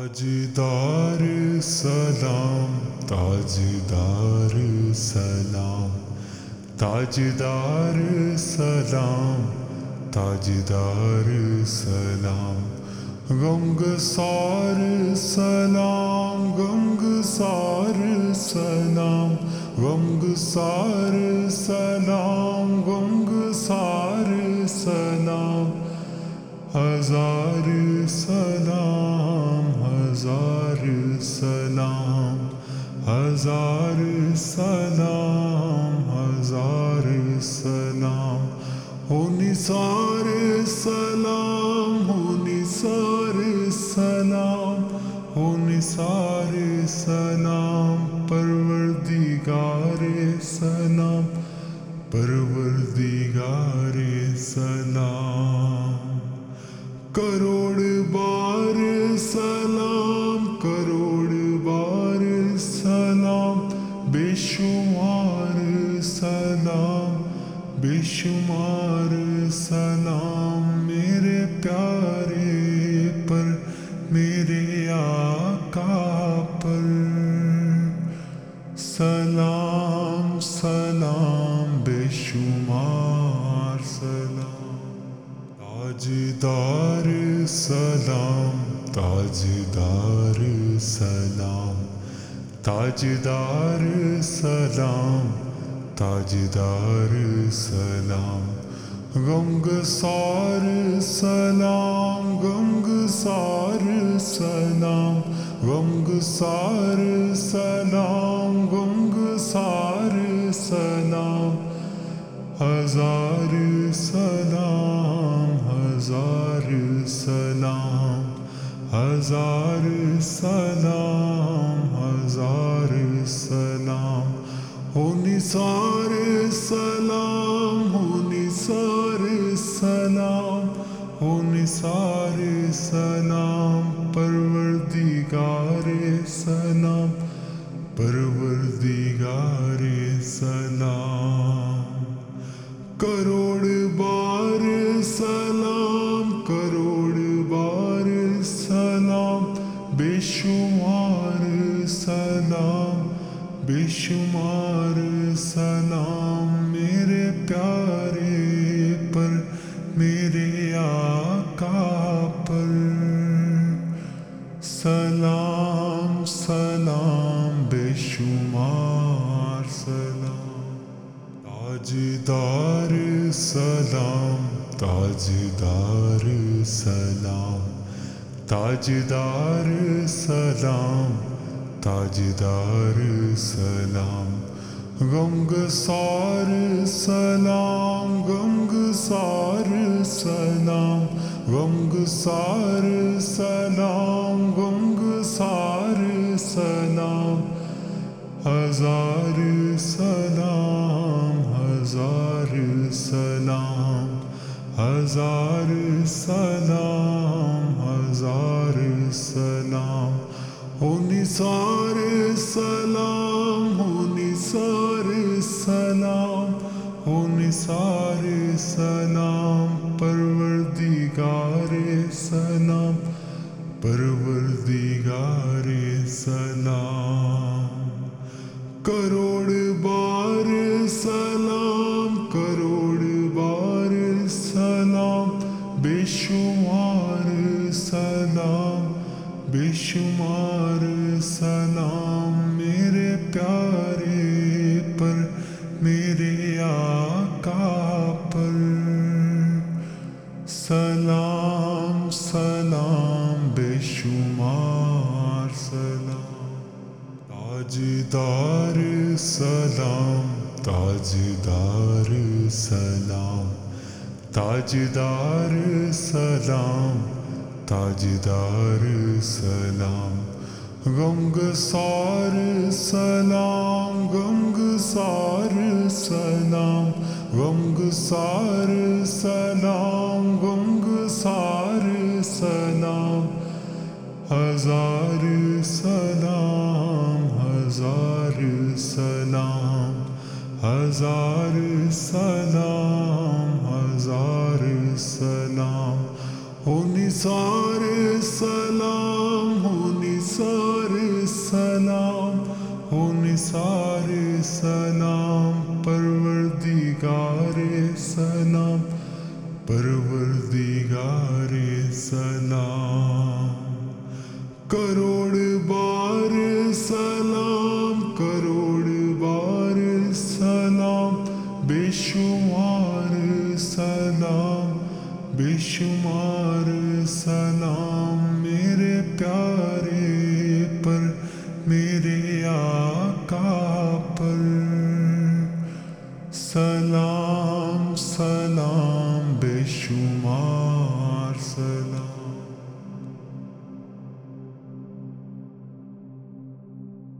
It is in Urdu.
تاجدار سلام، تاجدار سلام، تاجدار سلام، تاجدار سلام، غمگسار سلام، غمگسار سلام، غمگسار سلام، غمگسار سلام، ہزار سلام، ہزار سلام، ہزار سلام، ہزار سلام، ہو نثار سلام، ہو نثار سلام، ہو نثار سلام، پروردگار سلام، پروردگار سلام، کروڑ بار سلام، کروڑ بار سلام، بے شمار سلام، بے شمار سلام، میرے پیارے پر، میرے آقا پر، سلام سلام، بے شمار سلام، تاجدار سلام، تاجدار سلام، تاجدار سلام، تاجدار سلام، غمگسار سلام، غمگسار سلام، غمگسار سلام، غمگسار سلام، ہزار سلام، ہزار سلام، ہزار سلام، ہزار سلام، ہو نثار سلام، ہو نثار سلام، ہو نثار سلام، پروردگار سلام، پروردگار سلام، کروڑ بار سلام، کروڑ بار سلام، بے شمار سلام، بے شمار سلام، میرے پیارے پر، میرے آقا پر، سلام سلام، بے شمار سلام، تاجدار سلام، تاجدار سلام، تاجدار سلام، تاجدار سلام، غمگسار سلام، غمگسار سلام، غمگسار سلام، غمگسار سلام، ہزار سلام، ہزار سلام، ہزار سلام، ہزار سلام، ہو نثار سلام، ہو نثار سلام، ہو نثار سلام، پروردگار سلام، پروردگار سلام، کروڑ بار سلام، کروڑ بار سلام، بے شمار سلام، بے شمار سلام، میرے پیارے پر، میرے آقا پر، سلام سلام، بے شمار سلام، تاجدار سلام، تاجدار سلام، تاجدار سلام، تاجدار سلام، غمگسار سلام، غمگسار سلام، غمگسار سلام، غمگسار سلام، ہزار سلام، ہزار سلام، ہزار سلام، ہزار سلام، ہو نثار سلام، ہو بے شمار سلام میرے پیارے پر، میرے آقا پر، سلام سلام بے شمار سلام۔